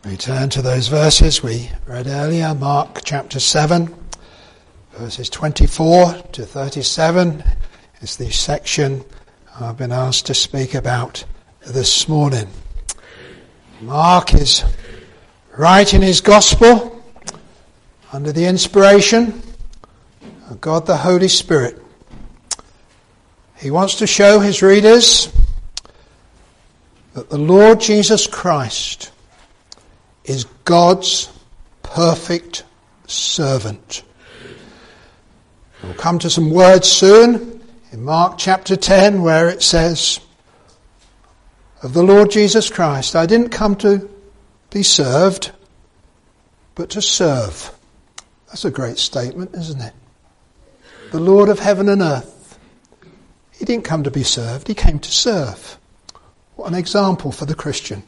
We turn to those verses we read earlier, Mark chapter 7, verses 24 to 37 is the section I've been asked to speak about this morning. Mark is writing his gospel under the inspiration of God the Holy Spirit. He wants to show his readers that the Lord Jesus Christ is God's perfect servant. We'll come to some words soon in Mark chapter 10 where it says of the Lord Jesus Christ, I didn't come to be served, but to serve. That's a great statement, isn't it? The Lord of heaven and earth. He didn't come to be served, he came to serve. What an example for the Christian.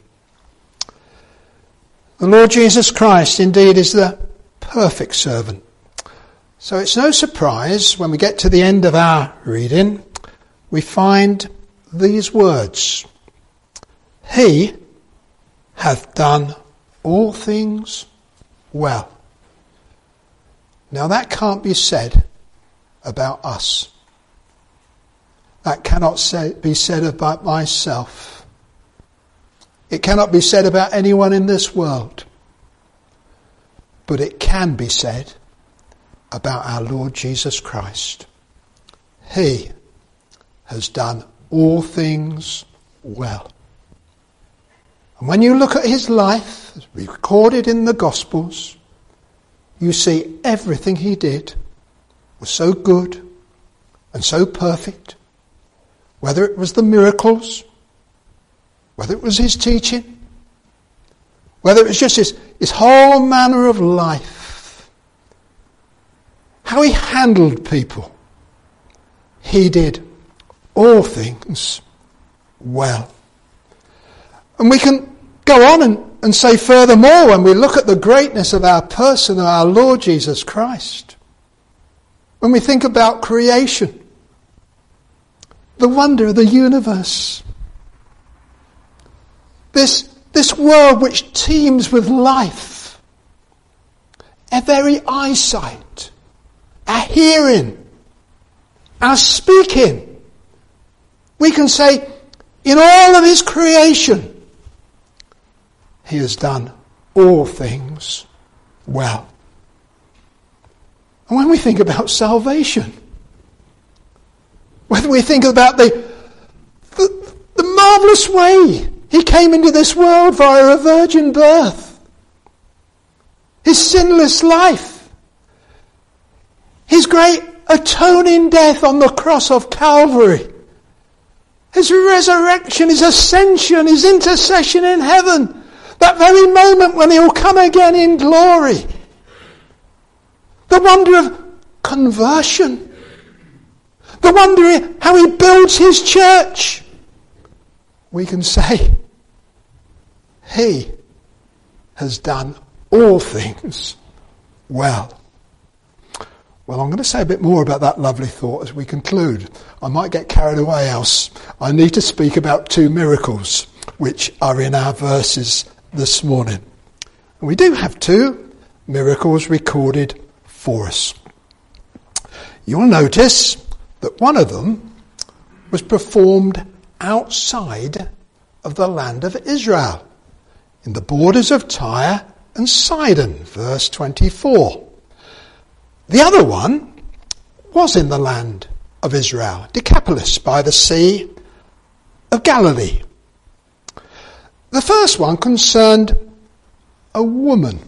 The Lord Jesus Christ indeed is the perfect servant. So it's no surprise when we get to the end of our reading, we find these words. He hath done all things well. Now that can't be said about us. That cannot be said about myself. It cannot be said about anyone in this world. But it can be said about our Lord Jesus Christ. He has done all things well. And when you look at his life, as recorded in the Gospels, you see everything he did was so good and so perfect. Whether it was the miracles, whether it was his teaching, whether it was just his whole manner of life, how he handled people, he did all things well. And we can go on and say furthermore when we look at the greatness of our person, of our Lord Jesus Christ. When we think about creation, the wonder of the universe, this world which teems with life, our very eyesight, our hearing, our speaking, we can say in all of his creation, he has done all things well. And when we think about salvation, when we think about the marvellous way he came into this world via a virgin birth, his sinless life, his great atoning death on the cross of Calvary, his resurrection, his ascension, his intercession in heaven, that very moment when he will come again in glory, the wonder of conversion, the wonder how he builds his church, we can say, he has done all things well. Well, I'm going to say a bit more about that lovely thought as we conclude. I might get carried away else. I need to speak about two miracles which are in our verses this morning. And we do have two miracles recorded for us. You'll notice that one of them was performed outside of the land of Israel, in the borders of Tyre and Sidon, verse 24. The other one was in the land of Israel, Decapolis, by the Sea of Galilee. The first one concerned a woman.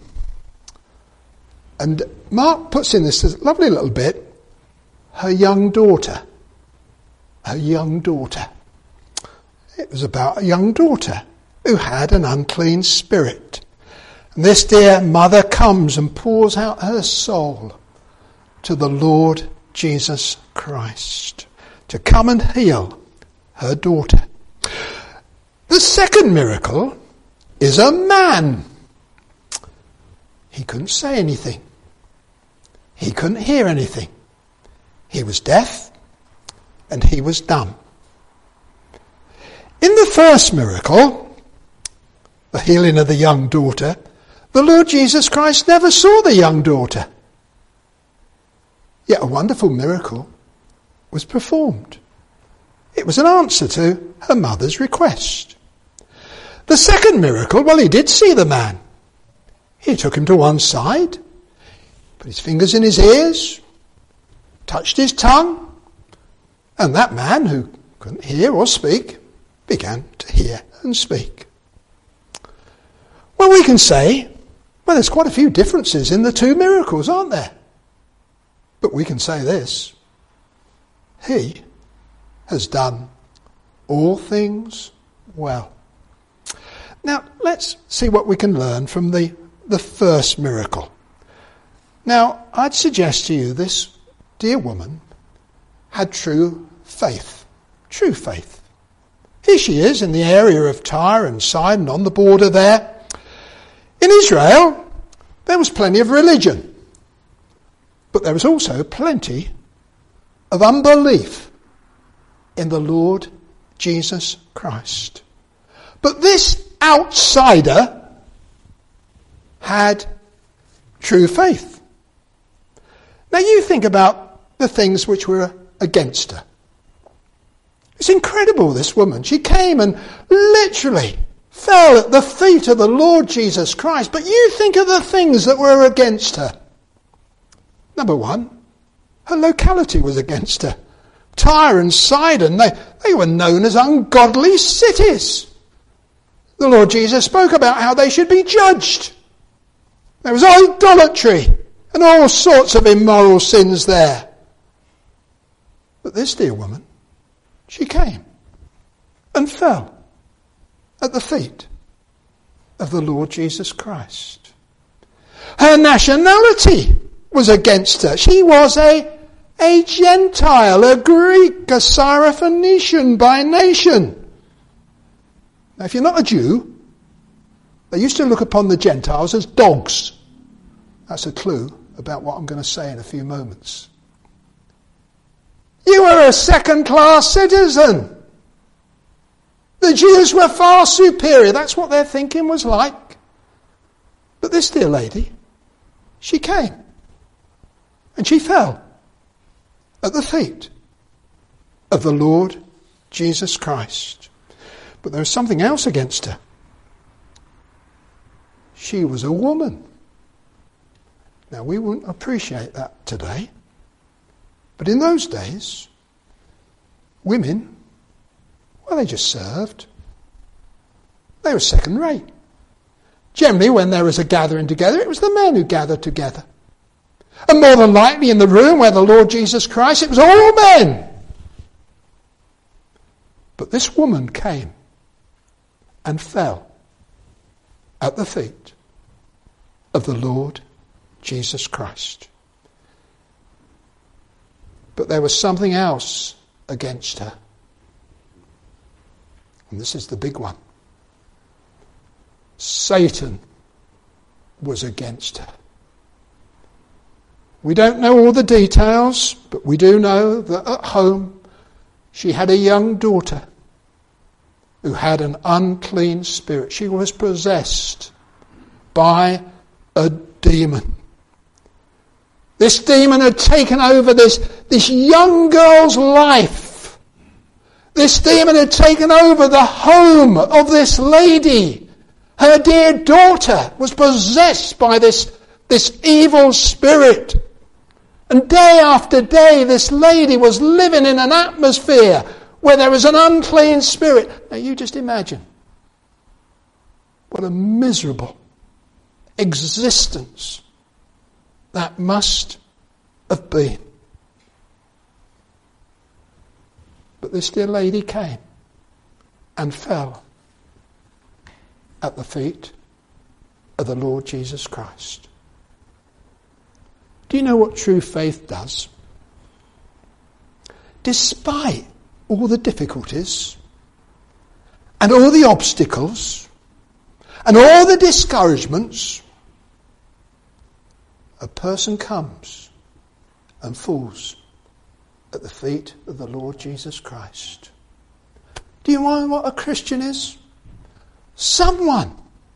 And Mark puts in this lovely little bit, her young daughter. Her young daughter. It was about a young daughter who had an unclean spirit. And this dear mother comes and pours out her soul to the Lord Jesus Christ to come and heal her daughter. The second miracle is a man. He couldn't say anything. He couldn't hear anything. He was deaf and he was dumb. In the first miracle, the healing of the young daughter, the Lord Jesus Christ never saw the young daughter. Yet a wonderful miracle was performed. It was an answer to her mother's request. The second miracle, well, he did see the man. He took him to one side, put his fingers in his ears, touched his tongue, and that man, who couldn't hear or speak, began to hear and speak. Well, we can say, well, there's quite a few differences in the two miracles, aren't there? But we can say this: he has done all things well. Now, let's see what we can learn from the first miracle. Now, I'd suggest to you this dear woman had true faith. True faith. Here she is in the area of Tyre and Sidon, on the border there. In Israel, there was plenty of religion. But there was also plenty of unbelief in the Lord Jesus Christ. But this outsider had true faith. Now you think about the things which were against her. It's incredible, this woman. She came and literally fell at the feet of the Lord Jesus Christ. But you think of the things that were against her. Number one, her locality was against her. Tyre and Sidon, they were known as ungodly cities. The Lord Jesus spoke about how they should be judged. There was idolatry and all sorts of immoral sins there. But this dear woman, she came and fell at the feet of the Lord Jesus Christ. Her nationality was against her. She was a Gentile, a Greek, a Syrophoenician by nation. Now, if you're not a Jew, they used to look upon the Gentiles as dogs. That's a clue about what I'm going to say in a few moments. You were a second-class citizen. The Jews were far superior. That's what their thinking was like. But this dear lady, she came. And she fell at the feet of the Lord Jesus Christ. But there was something else against her. She was a woman. Now, we wouldn't appreciate that today. But in those days, women, well, they just served. They were second rate. Generally, when there was a gathering together, it was the men who gathered together. And more than likely in the room where the Lord Jesus Christ, it was all men. But this woman came and fell at the feet of the Lord Jesus Christ. But there was something else against her. And this is the big one. Satan was against her. We don't know all the details, but we do know that at home she had a young daughter who had an unclean spirit. She was possessed by a demon. This demon had taken over this young girl's life. This demon had taken over the home of this lady. Her dear daughter was possessed by this evil spirit. And day after day, this lady was living in an atmosphere where there was an unclean spirit. Now you just imagine what a miserable existence that must have been. But this dear lady came and fell at the feet of the Lord Jesus Christ. Do you know what true faith does? Despite all the difficulties and all the obstacles and all the discouragements, a person comes and falls at the feet of the Lord Jesus Christ. Do you know what a Christian is? Someone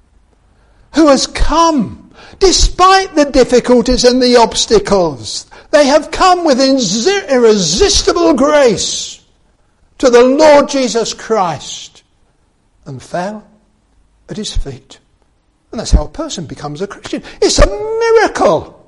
who has come, despite the difficulties and the obstacles. They have come with irresistible grace to the Lord Jesus Christ and fell at his feet. And that's how a person becomes a Christian. It's a miracle.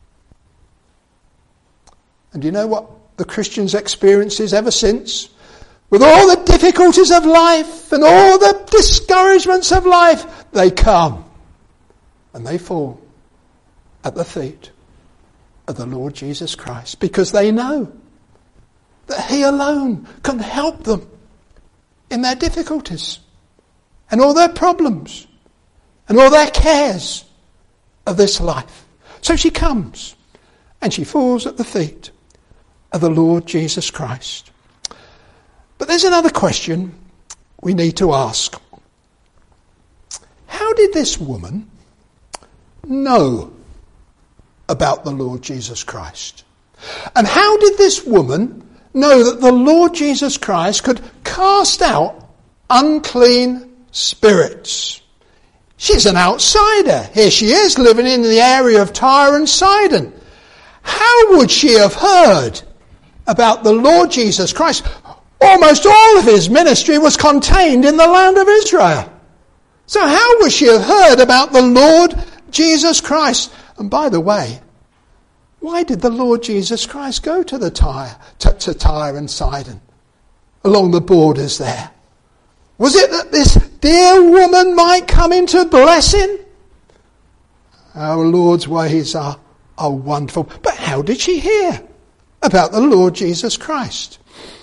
And do you know what the Christian's experience is ever since? With all the difficulties of life and all the discouragements of life, they come and they fall at the feet of the Lord Jesus Christ, because they know that he alone can help them in their difficulties and all their problems and all their cares of this life. So she comes and she falls at the feet of the Lord Jesus Christ. But there's another question we need to ask. How did this woman know about the Lord Jesus Christ? And how did this woman know that the Lord Jesus Christ could cast out unclean spirits? She's an outsider. Here she is living in the area of Tyre and Sidon. How would she have heard about the Lord Jesus Christ? Almost all of his ministry was contained in the land of Israel. So how would she have heard about the Lord Jesus Christ? And by the way, why did the Lord Jesus Christ go to Tyre and Sidon, along the borders there? Was it that this dear woman might come into blessing? Our Lord's ways are wonderful. But how did she hear about the Lord Jesus Christ?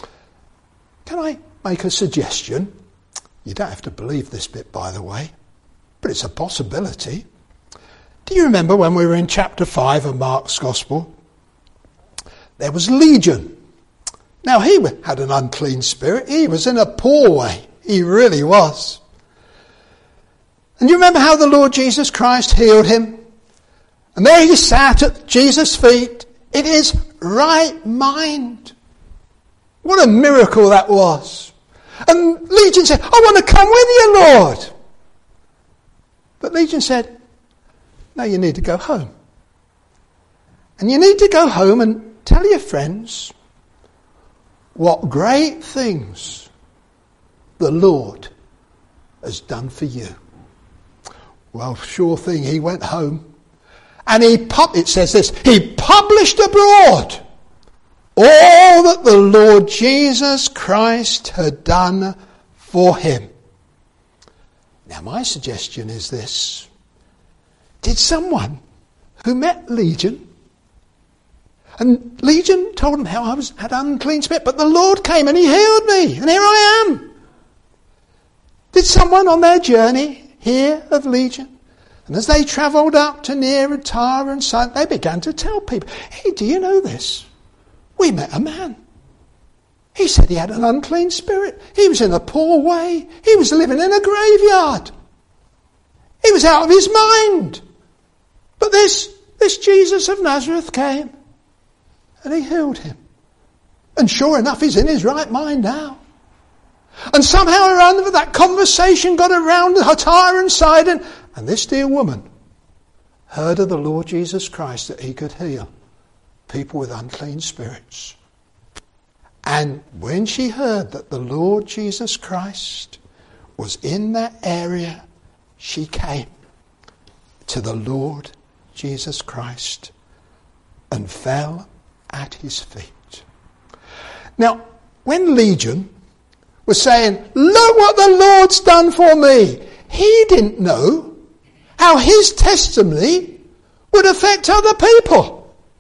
Can I make a suggestion? You don't have to believe this bit, by the way, but it's a possibility. Do you remember when we were in chapter 5 of Mark's Gospel? There was Legion. Now he had an unclean spirit. He was in a poor way. He really was. And you remember how the Lord Jesus Christ healed him? And there he sat at Jesus' feet in his right mind. What a miracle that was. And Legion said, I want to come with you, Lord. But Legion said, no, you need to go home. And you need to go home and tell your friends what great things the Lord has done for you. Well, sure thing, he went home. And it says this, he published abroad all that the Lord Jesus Christ had done for him. Now my suggestion is this. Did someone who met Legion, and Legion told him how I had unclean spirit, but the Lord came and he healed me, and here I am. Did someone on their journey hear of Legion? And as they travelled up to near Tyre and Sidon, they began to tell people, hey, do you know this? We met a man. He said he had an unclean spirit. He was in a poor way. He was living in a graveyard. He was out of his mind. But this Jesus of Nazareth came and he healed him. And sure enough, he's in his right mind now. And somehow or other that conversation got around Tyre and Sidon, and this dear woman heard of the Lord Jesus Christ, that he could heal people with unclean spirits. And when she heard that the Lord Jesus Christ was in that area, she came to the Lord Jesus Christ and fell at his feet. Now, when Legion was saying, look what the Lord's done for me, he didn't know how his testimony would affect other people.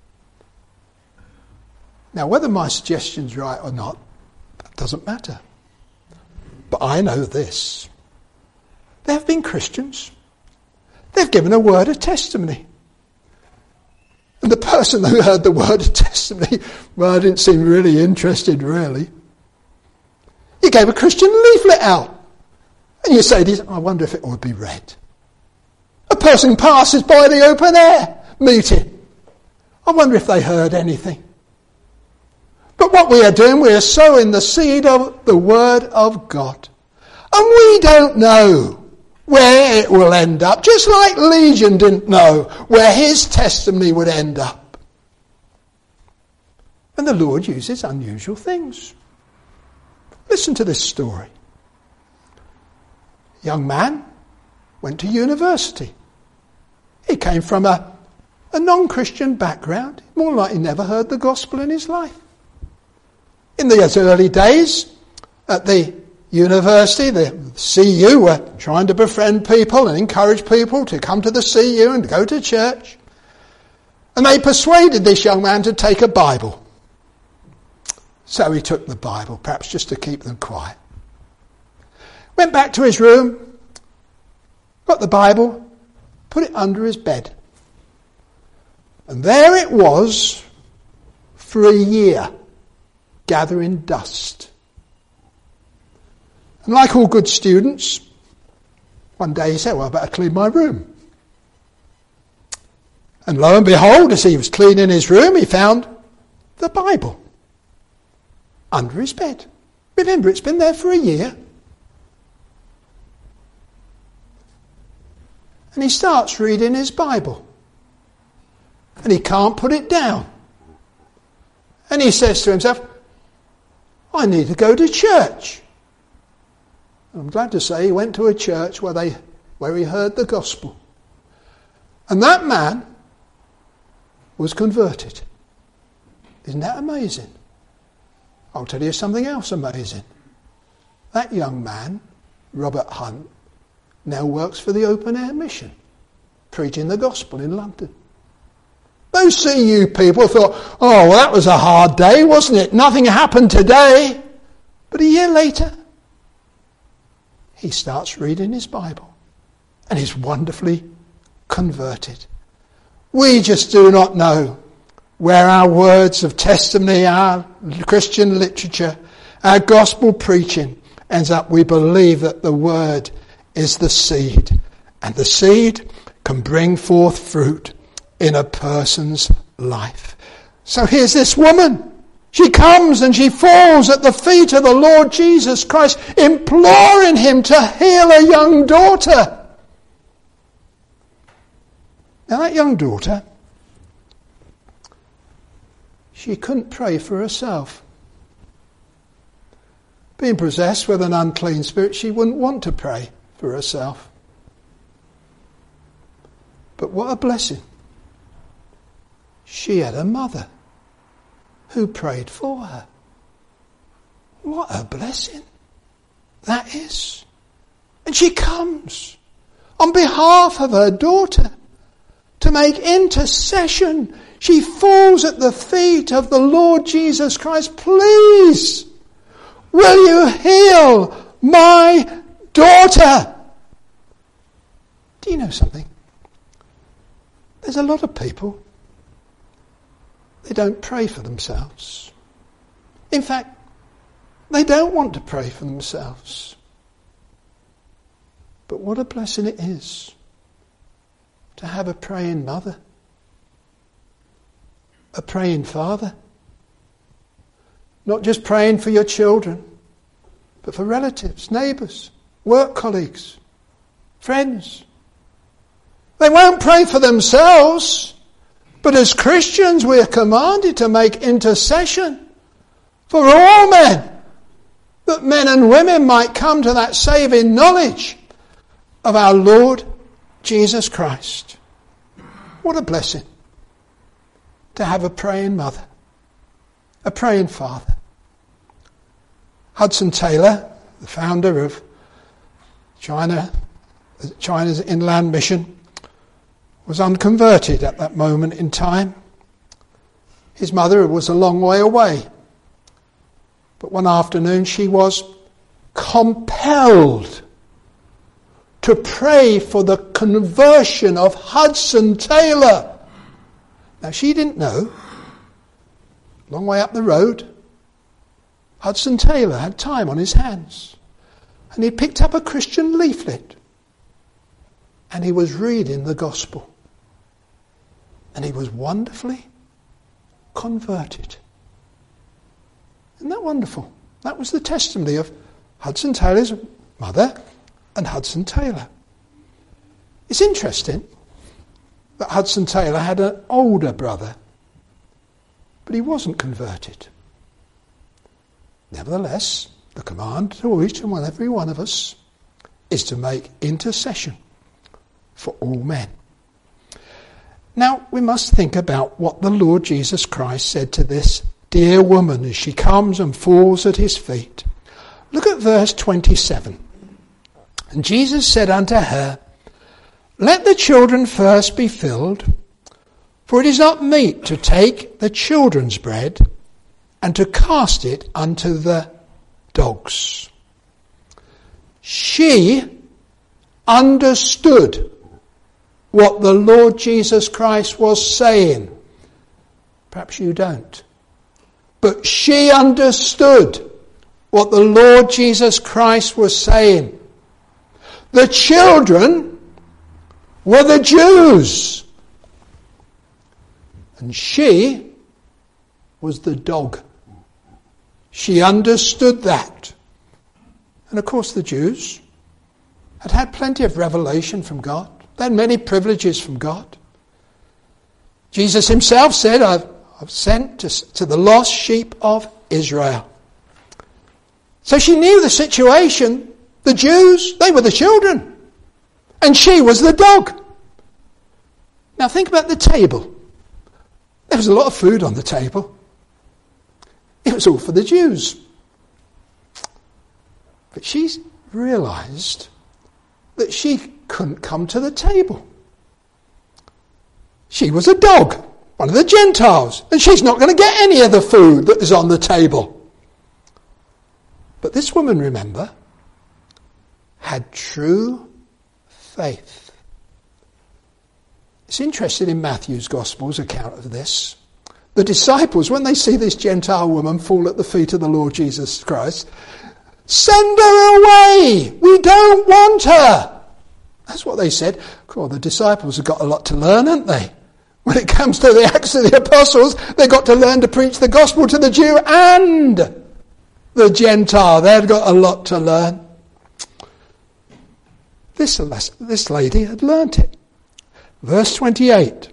Now, whether my suggestion's right or not, that doesn't matter. But I know this. There have been Christians. They've given a word of testimony. And the person who heard the word of testimony, well, didn't seem really interested, really. He gave a Christian leaflet out. And you say, I wonder if it would be read. A person passes by the open air meeting. I wonder if they heard anything. But what we are doing, we are sowing the seed of the Word of God. And we don't know where it will end up, just like Legion didn't know where his testimony would end up. And the Lord uses unusual things. Listen to this story. A young man went to university. He came from a non-Christian background. More likely never heard the gospel in his life. In those early days at the university, the CU were trying to befriend people and encourage people to come to the CU and go to church. And they persuaded this young man to take a Bible. So he took the Bible, perhaps just to keep them quiet. Went back to his room, got the Bible, put it under his bed. And there it was for a year, gathering dust. And like all good students, one day he said, well, I better clean my room. And lo and behold, as he was cleaning his room, he found the Bible under his bed. Remember, it's been there for a year. And he starts reading his Bible. And he can't put it down. And he says to himself, I need to go to church. I'm glad to say he went to a church where he heard the gospel. And that man was converted. Isn't that amazing? I'll tell you something else amazing. That young man, Robert Hunt, now works for the Open Air Mission, preaching the gospel in London. Those CU people thought, oh, well, that was a hard day, wasn't it? Nothing happened today. But a year later, he starts reading his Bible and is wonderfully converted. We just do not know where our words of testimony, our Christian literature, our gospel preaching ends up. We believe that the word is the seed, and the seed can bring forth fruit in a person's life. So here's this woman. She comes and she falls at the feet of the Lord Jesus Christ, imploring him to heal a young daughter. Now that young daughter, she couldn't pray for herself. Being possessed with an unclean spirit, she wouldn't want to pray for herself. But what a blessing. She had a mother who prayed for her. What a blessing that is. And she comes on behalf of her daughter to make intercession. She falls at the feet of the Lord Jesus Christ. Please, will you heal my daughter? Do you know something? There's a lot of people, they don't pray for themselves. In fact, they don't want to pray for themselves. But what a blessing it is to have a praying mother, a praying father. Not just praying for your children, but for relatives, neighbours, work colleagues, friends. They won't pray for themselves, but as Christians we are commanded to make intercession for all men, that men and women might come to that saving knowledge of our Lord Jesus Christ. What a blessing to have a praying mother, a praying father. Hudson Taylor, the founder of China's Inland Mission, was unconverted at that moment in time. His mother was a long way away. But one afternoon she was compelled to pray for the conversion of Hudson Taylor. Now she didn't know, a long way up the road, Hudson Taylor had time on his hands. And he picked up a Christian leaflet. And he was reading the gospel. And he was wonderfully converted. Isn't that wonderful? That was the testimony of Hudson Taylor's mother and Hudson Taylor. It's interesting that Hudson Taylor had an older brother, but he wasn't converted. Nevertheless, the command to each and every one of us is to make intercession for all men. Now, we must think about what the Lord Jesus Christ said to this dear woman as she comes and falls at his feet. Look at verse 27. And Jesus said unto her, Let the children first be filled, for it is not meet to take the children's bread and to cast it unto the dogs. She understood what the Lord Jesus Christ was saying. Perhaps you don't. But she understood what the Lord Jesus Christ was saying. The children were the Jews. And she was the dog. She understood that. And of course the Jews had plenty of revelation from God. They had many privileges from God. Jesus himself said, I've sent to the lost sheep of Israel. So she knew the situation. The Jews, they were the children. And she was the dog. Now think about the table. There was a lot of food on the table. It was all for the Jews. But she realised that she couldn't come to the table. She was a dog, one of the Gentiles, and she's not going to get any of the food that is on the table. But this woman, remember, had true faith. It's interesting in Matthew's Gospel's account of this. The disciples, when they see this Gentile woman fall at the feet of the Lord Jesus Christ, send her away. We don't want her. That's what they said. Cool, the disciples have got a lot to learn, haven't they? When it comes to the Acts of the Apostles, they've got to learn to preach the gospel to the Jew and the Gentile. They've got a lot to learn. This lady had learnt it. Verse 28.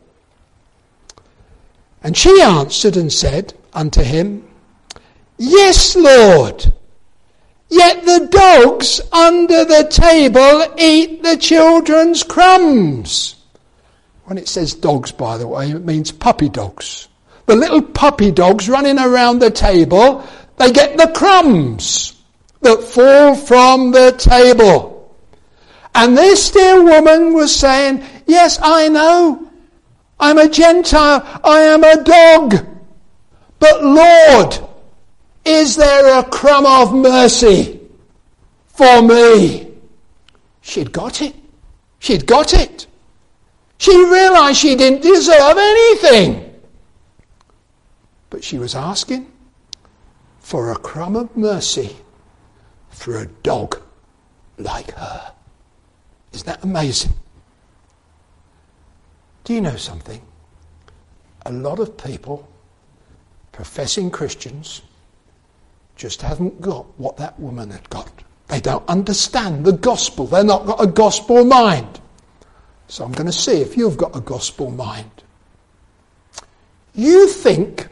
And she answered and said unto him, Yes, Lord. Yet the dogs under the table eat the children's crumbs. When it says dogs, by the way, it means puppy dogs. The little puppy dogs running around the table, they get the crumbs that fall from the table. And this dear woman was saying, yes, I know. I'm a Gentile. I am a dog. But Lord, is there a crumb of mercy for me? She'd got it. She'd got it. She realised she didn't deserve anything. But she was asking for a crumb of mercy for a dog like her. Isn't that amazing? Do you know something? A lot of people, professing Christians, just haven't got what that woman had got. They don't understand the gospel. They've not got a gospel mind. So I'm going to see if you've got a gospel mind. You think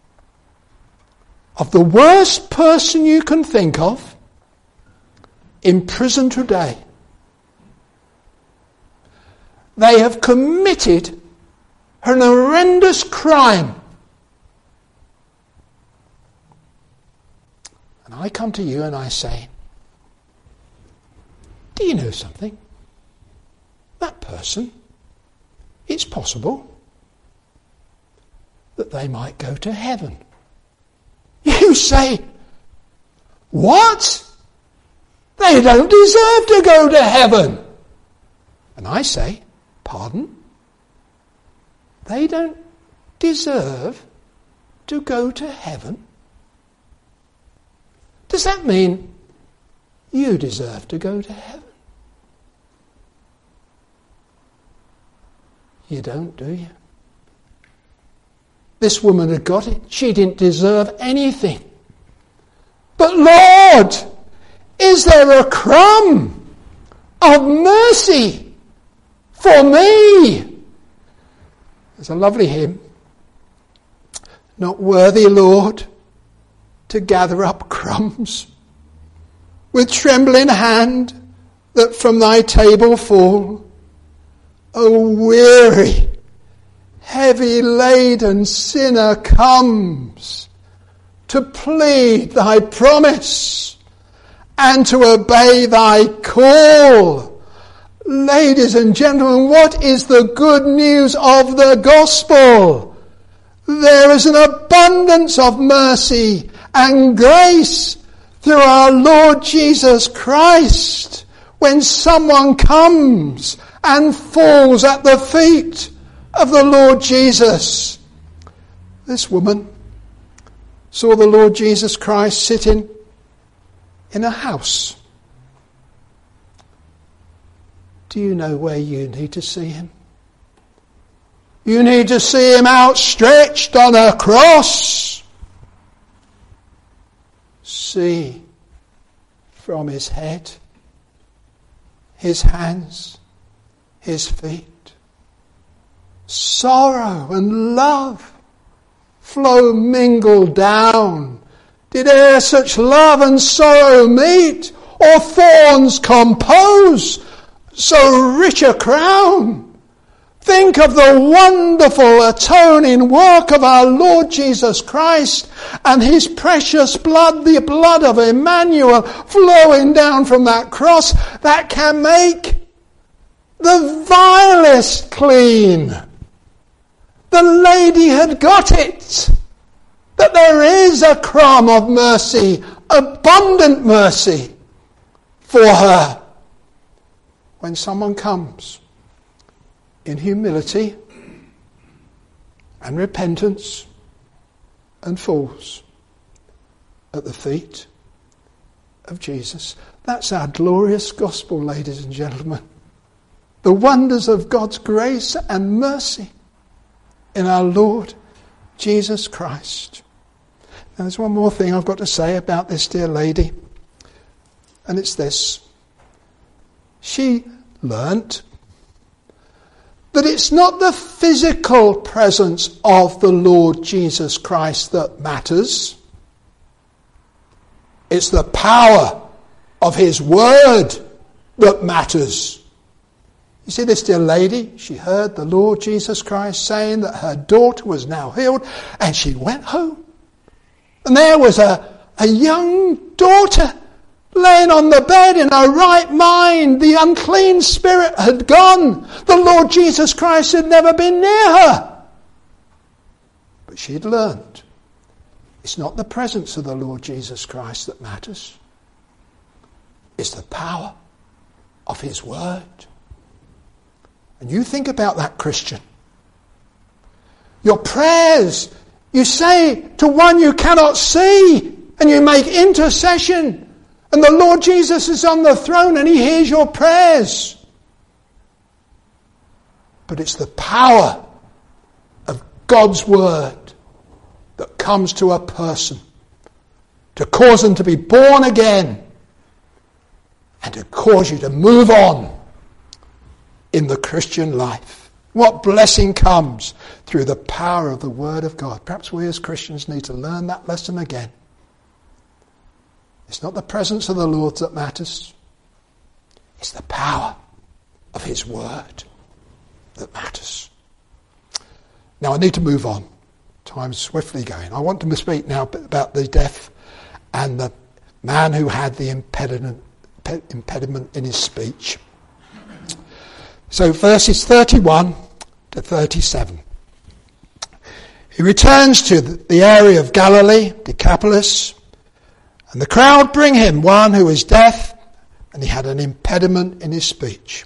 of the worst person you can think of in prison today. They have committed an horrendous crime. And I come to you and I say, do you know something? That person, it's possible that they might go to heaven. You say, what? They don't deserve to go to heaven. And I say, pardon? They don't deserve to go to heaven? Does that mean you deserve to go to heaven? You don't, do you? This woman had got it. She didn't deserve anything. But Lord, is there a crumb of mercy for me. There's a lovely hymn. Not worthy, Lord, to gather up crumbs with trembling hand that from thy table fall. O weary, heavy laden sinner comes to plead thy promise and to obey thy call. Ladies and gentlemen, what is the good news of the gospel? There is an abundance of mercy and grace through our Lord Jesus Christ when someone comes and falls at the feet of the Lord Jesus. This woman saw the Lord Jesus Christ sitting in a house. Do you know where you need to see him? You need to see him outstretched on a cross. See from his head, his hands, his feet. Sorrow and love flow mingled down. Did e'er such love and sorrow meet, or thorns compose so rich a crown? Think of the wonderful atoning work of our Lord Jesus Christ and his precious blood, the blood of Emmanuel, flowing down from that cross that can make the vilest clean. The lady had got it, that there is a crumb of mercy, abundant mercy for her when someone comes in humility and repentance and falls at the feet of Jesus. That's our glorious gospel, ladies and gentlemen. The wonders of God's grace and mercy in our Lord Jesus Christ. Now there's one more thing I've got to say about this dear lady, and it's this. She learnt that it's not the physical presence of the Lord Jesus Christ that matters. It's the power of his word that matters. You see, this dear lady, she heard the Lord Jesus Christ saying that her daughter was now healed, and she went home. And there was a young daughter laying on the bed in her right mind. The unclean spirit had gone. The Lord Jesus Christ had never been near her. But she had learned it's not the presence of the Lord Jesus Christ that matters. It's the power of his word. And you think about that, Christian. Your prayers, you say to one you cannot see, and you make intercession. And the Lord Jesus is on the throne and he hears your prayers. But it's the power of God's word that comes to a person to cause them to be born again and to cause you to move on in the Christian life. What blessing comes through the power of the word of God. Perhaps we as Christians need to learn that lesson again. It's not the presence of the Lord that matters. It's the power of his word that matters. Now I need to move on. Time's swiftly going. I want to speak now about the deaf and the man who had the impediment in his speech. So verses 31 to 37. He returns to the area of Galilee, Decapolis, and the crowd bring him one who is deaf, and he had an impediment in his speech.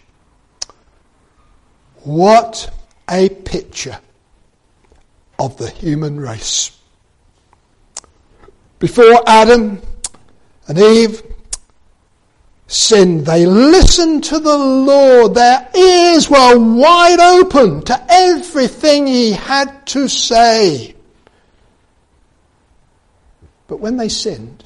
What a picture of the human race. Before Adam and Eve sinned, they listened to the Lord. Their ears were wide open to everything he had to say. But when they sinned,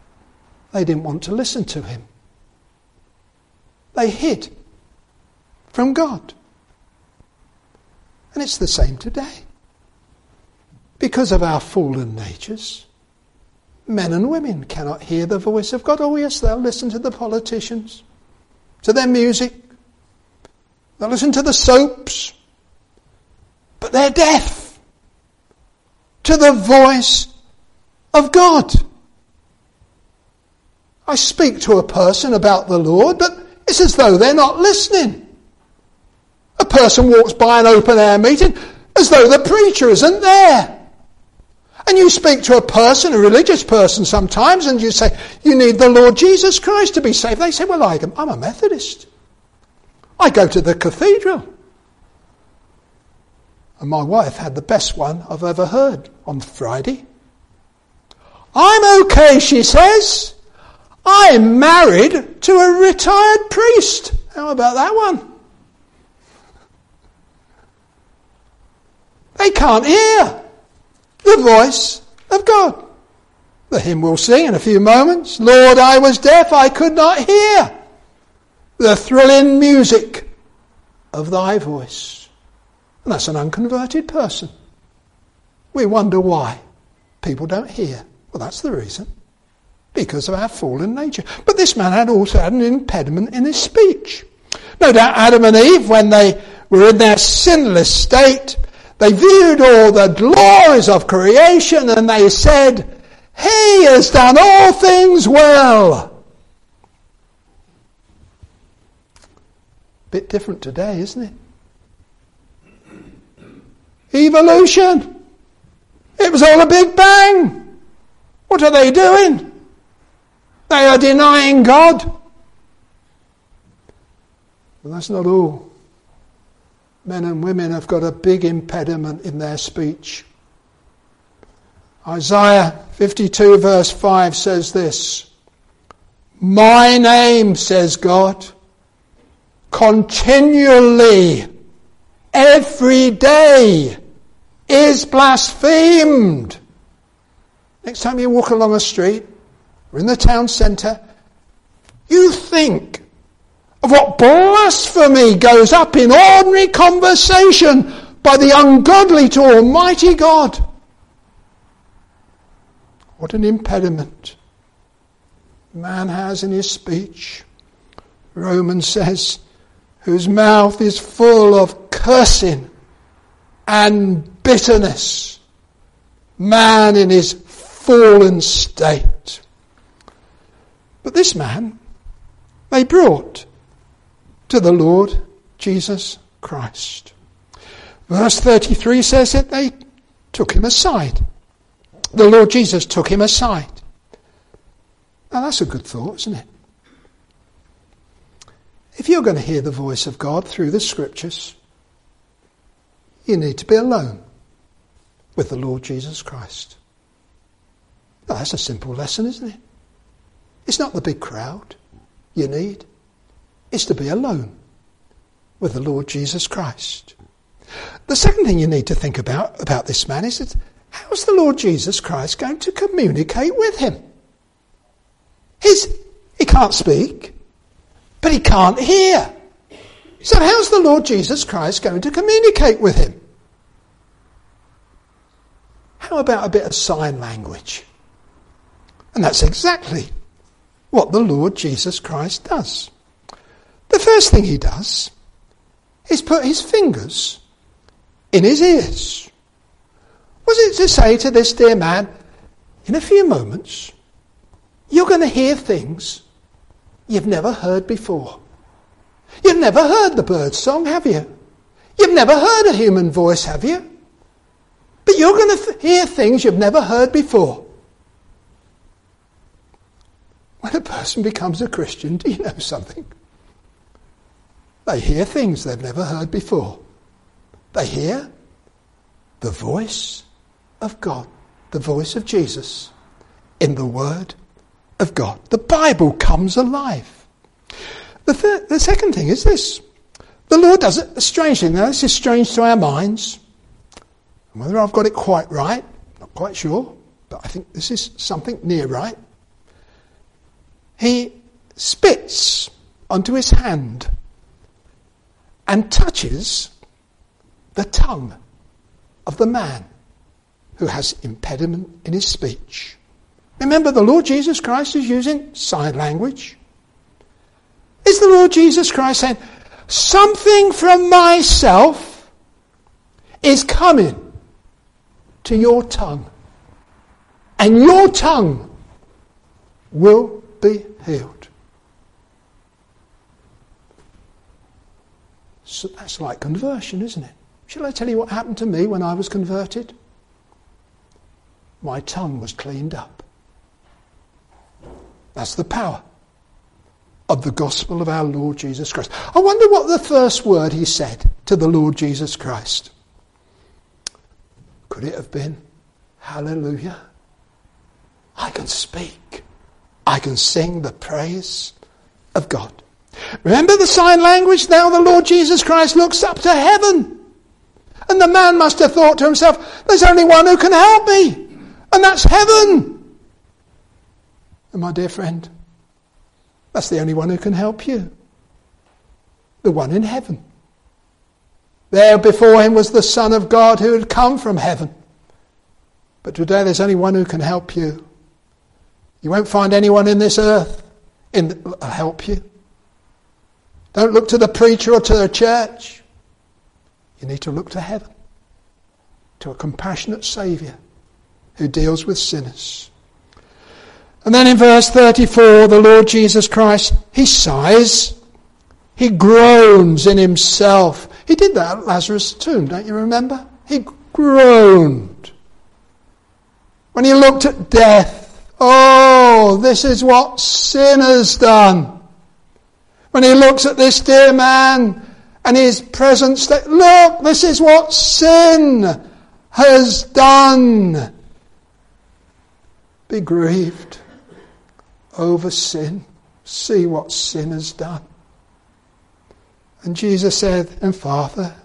they didn't want to listen to him. They hid from God. And it's the same today. Because of our fallen natures, men and women cannot hear the voice of God. Oh yes, they'll listen to the politicians, to their music, they'll listen to the soaps, but they're deaf to the voice of God. I speak to a person about the Lord, but it's as though they're not listening. A person walks by an open air meeting as though the preacher isn't there. And you speak to a person, a religious person sometimes, and you say, you need the Lord Jesus Christ to be saved. They say, well, I'm a Methodist. I go to the cathedral. And my wife had the best one I've ever heard on Friday. I'm okay, she says. I'm married to a retired priest. How about that one? They can't hear the voice of God. The hymn we'll sing in a few moments. Lord, I was deaf, I could not hear the thrilling music of thy voice. And that's an unconverted person. We wonder why people don't hear. Well, that's the reason. Because of our fallen nature. But this man had also had an impediment in his speech. No doubt Adam and Eve, when they were in their sinless state, they viewed all the glories of creation and they said, he has done all things well. Bit different today, isn't it? Evolution. It was all a big bang. What are they doing? They are denying God. Well, that's not all. Men and women have got a big impediment in their speech. Isaiah 52 verse 5 says this. My name, says God, continually, every day, is blasphemed. Next time you walk along a street, or in the town centre, you think of what blasphemy goes up in ordinary conversation by the ungodly to Almighty God. What an impediment man has in his speech. Romans says, whose mouth is full of cursing and bitterness. Man in his fallen state. But this man they brought to the Lord Jesus Christ. Verse 33 says that they took him aside. The Lord Jesus took him aside. Now that's a good thought, isn't it? If you're going to hear the voice of God through the scriptures, you need to be alone with the Lord Jesus Christ. Now, that's a simple lesson, isn't it? It's not the big crowd you need. It's to be alone with the Lord Jesus Christ. The second thing you need to think about this man is that how's the Lord Jesus Christ going to communicate with him? He can't speak, but he can't hear. So how's the Lord Jesus Christ going to communicate with him? How about a bit of sign language? And that's exactly what the Lord Jesus Christ does. The first thing he does is put his fingers in his ears. Was it to say to this dear man, in a few moments, you're going to hear things you've never heard before. You've never heard the bird song, have you? You've never heard a human voice, have you? But you're going to hear things you've never heard before. When a person becomes a Christian, do you know something? They hear things they've never heard before. They hear the voice of God, the voice of Jesus in the Word of God. The Bible comes alive. The second thing is this. The Lord does it, a strange thing. Now, this is strange to our minds. Whether I've got it quite right, not quite sure, but I think this is something near right. He spits onto his hand and touches the tongue of the man who has impediment in his speech. Remember, the Lord Jesus Christ is using sign language. Is the Lord Jesus Christ saying, something from myself is coming to your tongue, and your tongue will be healed? So that's like conversion, isn't it? Shall I tell you what happened to me when I was converted? My tongue was cleaned up. That's the power of the gospel of our Lord Jesus Christ. I wonder what the first word he said to the Lord Jesus Christ. Could it have been, hallelujah? I can speak. I can sing the praise of God. Remember the sign language? Now the Lord Jesus Christ looks up to heaven. And the man must have thought to himself, there's only one who can help me. And that's heaven. And my dear friend, that's the only one who can help you. The one in heaven. There before him was the Son of God who had come from heaven. But today there's only one who can help you. You won't find anyone in this earth that'll help you. Don't look to the preacher or to the church. You need to look to heaven, to a compassionate Saviour who deals with sinners. And then in verse 34, the Lord Jesus Christ, he sighs, he groans in himself. He did that at Lazarus' tomb, don't you remember? He groaned. When he looked at death, oh, this is what sin has done. When he looks at this dear man and his present state, look, this is what sin has done. Be grieved over sin. See what sin has done. And Jesus said, and Father,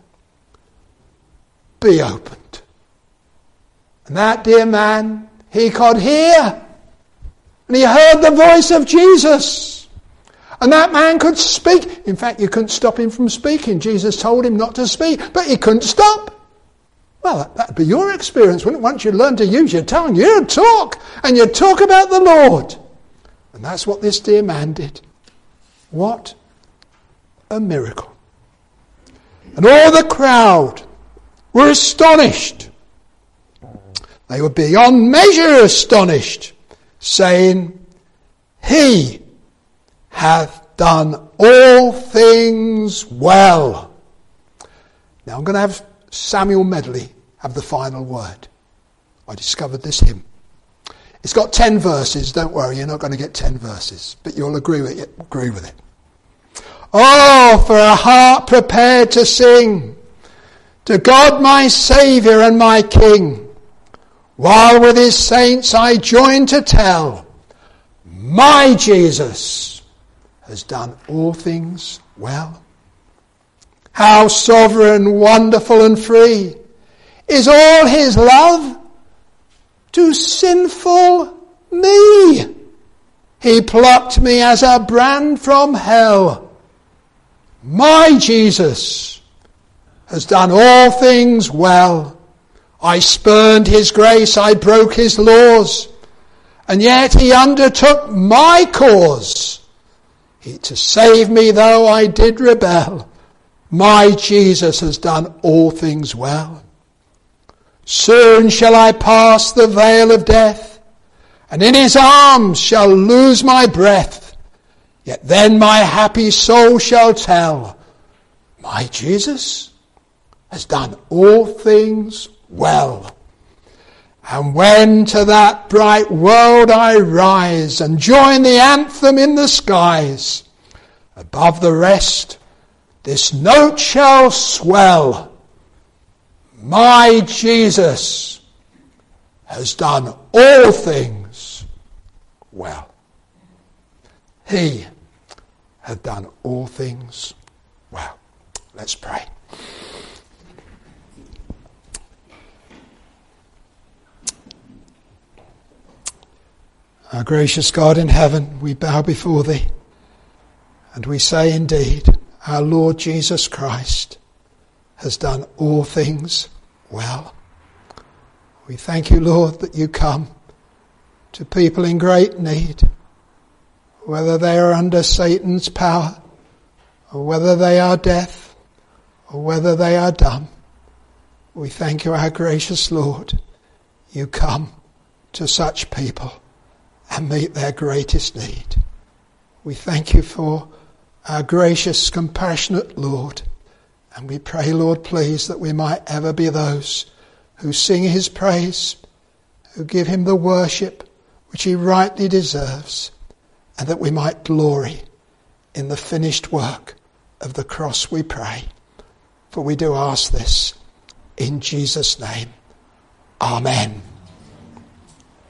be opened. And that dear man, he could hear. And he heard the voice of Jesus. And that man could speak. In fact, you couldn't stop him from speaking. Jesus told him not to speak, but he couldn't stop. Well, that'd be your experience, wouldn't it? Once you learn to use your tongue, you'd talk. And you'd talk about the Lord. And that's what this dear man did. What a miracle. And all the crowd were astonished. They were beyond measure astonished, saying, He hath done all things well. Now I'm going to have Samuel Medley have the final word. I discovered this hymn. It's got 10 verses. Don't worry, you're not going to get 10 verses, but you'll agree with it. Oh, for a heart prepared to sing to God my Saviour and my King, while with his saints I join to tell, my Jesus has done all things well. How sovereign, wonderful and free is all his love to sinful me. He plucked me as a brand from hell. My Jesus has done all things well. I spurned his grace, I broke his laws, and yet he undertook my cause. To save me though I did rebel, my Jesus has done all things well. Soon shall I pass the veil of death, and in his arms shall lose my breath. Yet then my happy soul shall tell, my Jesus has done all things well. And when to that bright world I rise and join the anthem in the skies, above the rest this note shall swell, my Jesus has done all things well. He hath done all things well. Let's pray. Our gracious God in heaven, we bow before thee, and we say indeed, our Lord Jesus Christ has done all things well. We thank you, Lord, that you come to people in great need, whether they are under Satan's power, or whether they are deaf, or whether they are dumb. We thank you, our gracious Lord. You come to such people and meet their greatest need. We thank you for our gracious, compassionate Lord. And we pray, Lord, please, that we might ever be those who sing his praise, who give him the worship which he rightly deserves, and that we might glory in the finished work of the cross, we pray. For we do ask this in Jesus' name. Amen.